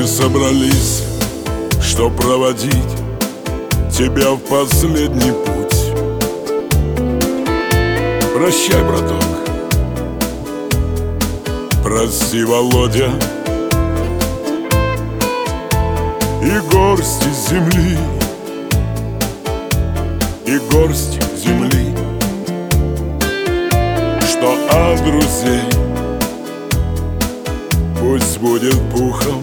Мы собрались, чтоб проводить тебя в последний путь. Прощай, браток, прости, Володя, и горсть земли, и горсть земли, что от друзей пусть будет пухом.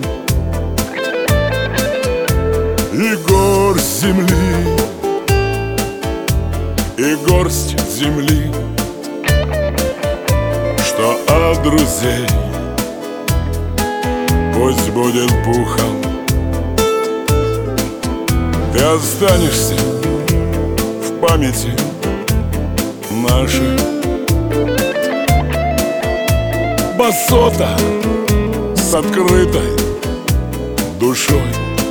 И горсть земли, и горсть земли, что от друзей пусть будет пухом. Ты останешься в памяти нашей. Басота с открытой душой.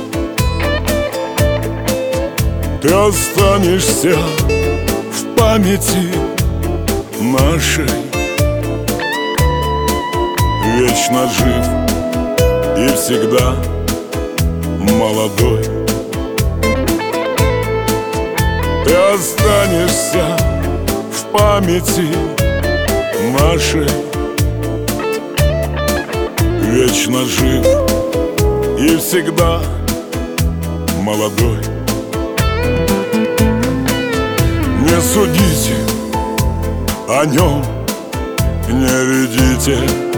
Ты останешься в памяти нашей, вечно жив и всегда молодой. Ты останешься в памяти нашей, вечно жив и всегда молодой. Не судите о нем, не ведите,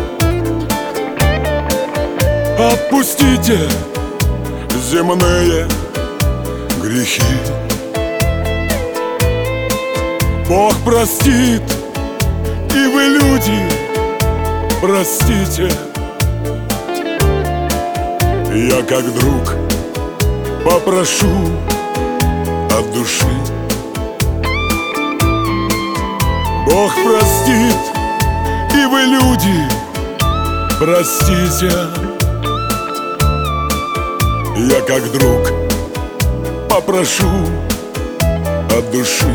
отпустите земные грехи. Бог простит, и вы, люди, простите. Я, как друг, попрошу от души. Бог простит, и вы, люди, простите. Я, как друг, попрошу от души.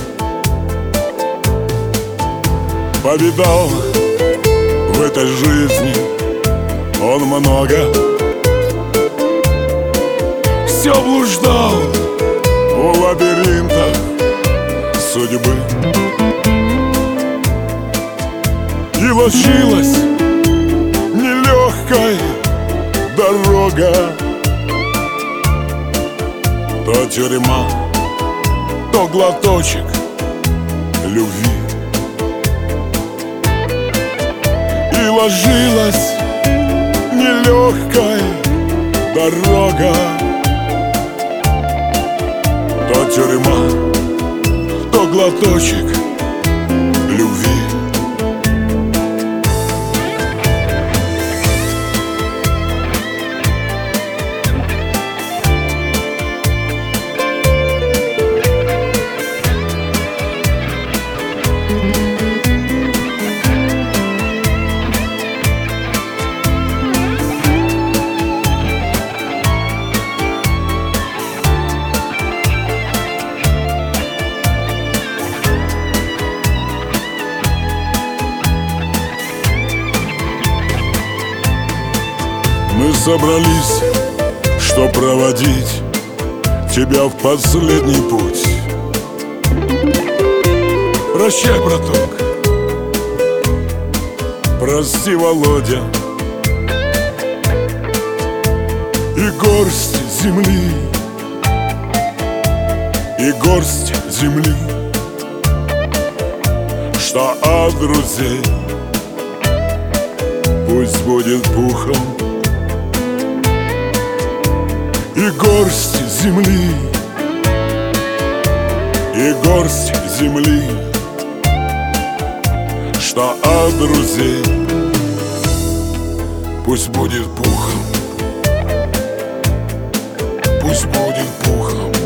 Повидал в этой жизни он много, все блуждал в лабиринтах судьбы. И ложилась нелегкая дорога, то тюрьма, то глоточек любви. И ложилась нелегкая дорога, то тюрьма, то глоточек любви. Мы собрались, чтоб проводить тебя в последний путь. Прощай, браток, прости, Володя, и горсть земли, и горсть земли, что от друзей пусть будет пухом. И горсть земли, и горсть земли, что от друзей пусть будет пухом, пусть будет пухом.